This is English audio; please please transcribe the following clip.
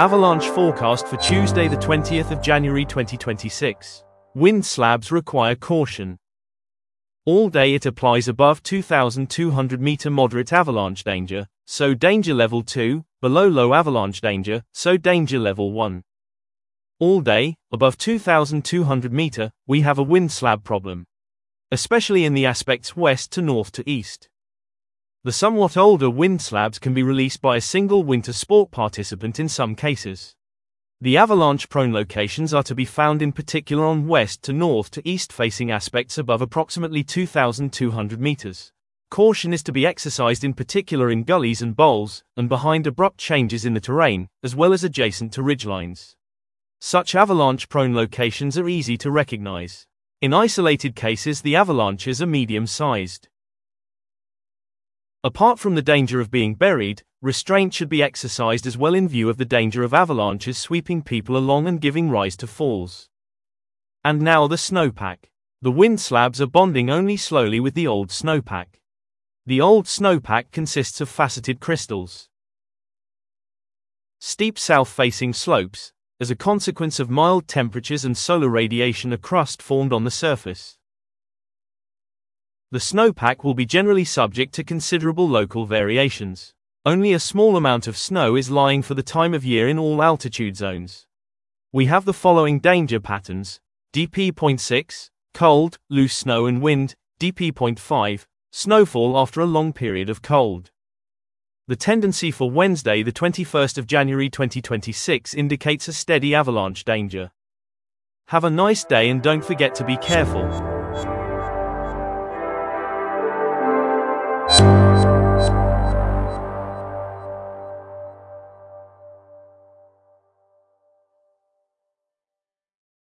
Avalanche forecast for Tuesday the 20th of January 2026. Wind slabs require caution. All day it applies above 2,200 meter moderate avalanche danger, so danger level 2, below low avalanche danger, so danger level 1. All day, above 2,200 meter, we have a wind slab problem, especially in the aspects west to north to east. The somewhat older wind slabs can be released by a single winter sport participant in some cases. The avalanche-prone locations are to be found in particular on west to north to east facing aspects above approximately 2,200 meters. Caution is to be exercised in particular in gullies and bowls, and behind abrupt changes in the terrain, as well as adjacent to ridgelines. Such avalanche-prone locations are easy to recognize. In isolated cases, the avalanches are medium-sized. Apart from the danger of being buried, restraint should be exercised as well in view of the danger of avalanches sweeping people along and giving rise to falls. And now the snowpack. The wind slabs are bonding only slowly with the old snowpack. The old snowpack consists of faceted crystals. Steep south-facing slopes. As a consequence of mild temperatures and solar radiation, a crust formed on the surface. The snowpack will be generally subject to considerable local variations. Only a small amount of snow is lying for the time of year in all altitude zones. We have the following danger patterns: DP.6, cold, loose snow and wind; DP.5, snowfall after a long period of cold. The tendency for Wednesday the 21st of January 2026 indicates a steady avalanche danger. Have a nice day and don't forget to be careful.